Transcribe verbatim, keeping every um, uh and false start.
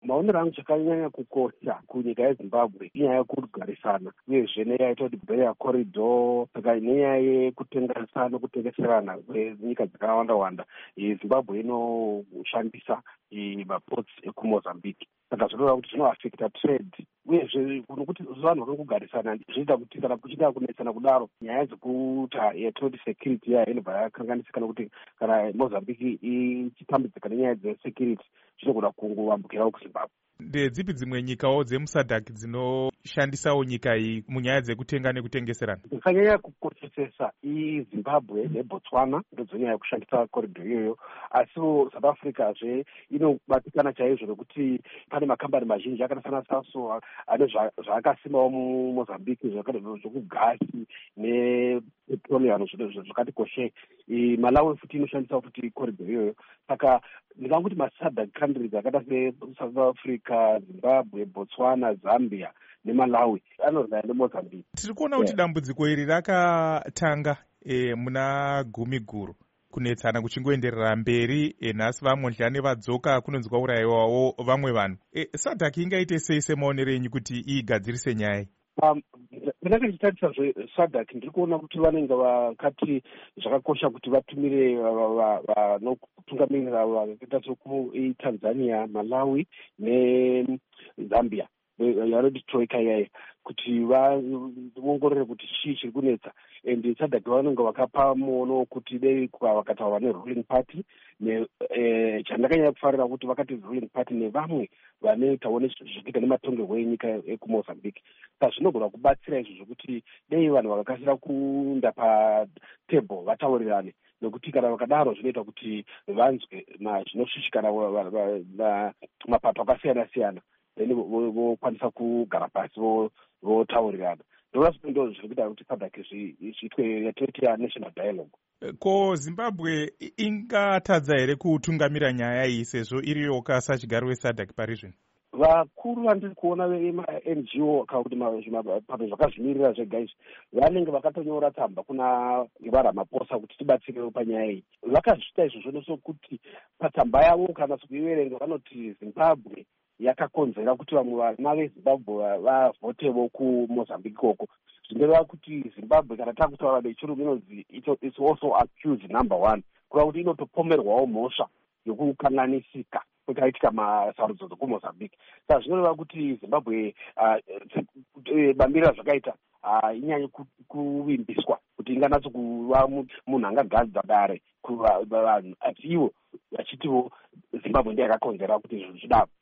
maonero angu chakanyanya kukosha kunyika yezimbabwe inyaya yekugarisana uyezve nenyaya yaita kuti barrier corridor saka nenyaya yekutengesana kutengeserana kwenyika dzakawanda wanda zimbabwe inoshandisa maports ekumozambique saka zvinova kuti zvinoaffecta trade uyezve nokuti vanhu vanokugarisana zvinoita kuti kana kuchida kunetsana kudaro nyaya dzekuta yetrade security yayo inobva yakanganisika nokuti kana mozambique ichitambudzika nenyaya dzesecurity zvinogona kungovambukirawo kuzimbabwe. Ndedzipi dzimwe nyikawo dzemusadhak dzinoshandisawo nyika iyi munyaya dzekutenga nekutengeserana? Dzakanyanya kukoshesesa izimbabwe nebotswana ndodzonyanya kushandisa koridho iyoyo, asi south africa zve inobatikana chaizvo nokuti pane makambani mazhinji akafanana saso ane zvaakasimawo mumozambique zvokugasi nepetroleum zvakati koshei. Malawi futi inoshandisawo futi koridho iyoyo, saka ndingangokuti masadhak countries akaita se-south africa, zimbabwe, botswana, zambia nemalawi anorwara nemozambique. Tiri kuona kuti dambudziko iri rakatanga e, muna gumi guru kunetsana kuchingoenderera mberi e, nhasi vamondlane vadzoka kunonzi kwaurayiwawo vamwe vanhu. E, sadhak ingaite sei semaonero enyu kuti igadzirise nyaya? Ndinenge ndichitarisa zvesadhak ndiri kuona kuti vanenge vakati zvakakosha kuti vatumire vanotungamirira vakaita sekutanzania, malawi nezambia yanoti troika iyayo kuti vaongorore kuti chii chiri kunetsa, and sadhak vanenge vakapa muono wekuti dei vakataura neruling party chandakanyanya kufarira kuti vakati ruling party nevamwe vanoitawo nezvekuita nematongerwo enyika ekumozambique. Saka zvinogona kubatsira izvo zvokuti dei vanhu vakakasira kuenda patebho vataurirane, nokuti kana vakadaro zvinoita kuti vanzwe zvinoshushikana mapato akasiyana siyana, then vokwanisa kugara pasi votaurirana. Ndova ndo zviri kuita kuti sadhak zviitwe yatinoti national dialogue. Ko Zimbabwe ingatadza here kutungamira nyaya iyi sezvo iriyoka sachigaro wesadhak pari zvino? Vakuru vandiri kuona vema-N G O kana kuti zvimapato zvakazvimirira zvega izvi vanenge vakatonyora tsamba kuna vaRamaphosa kuti tibatsirewo panyaya iyi. Vakazviita izvozvo nosokuti patsamba yavo kana sokuiverenga vanoti Zimbabwe yakakonzera kuti vamwe vana vezimbabwe vavhotevo kumozambique ikoko. Zvinoreva kuti zimbabwe kana takutaura nechirungu inonzi it's also accused number one, kureva kuti inotopomerwawo mhosva yokukanganisika kwakaitika masarudzo dzokumozambique. Saka zvinoreva kuti zimbabwe bambirira zvakaita inyanye kuvimbiswa kuti inganatso kuva munhu angagadza dare kuvanhu, asi ivo vachitiwo zimbabwe ndiyo yakakonzera kuti izvo zvidaro.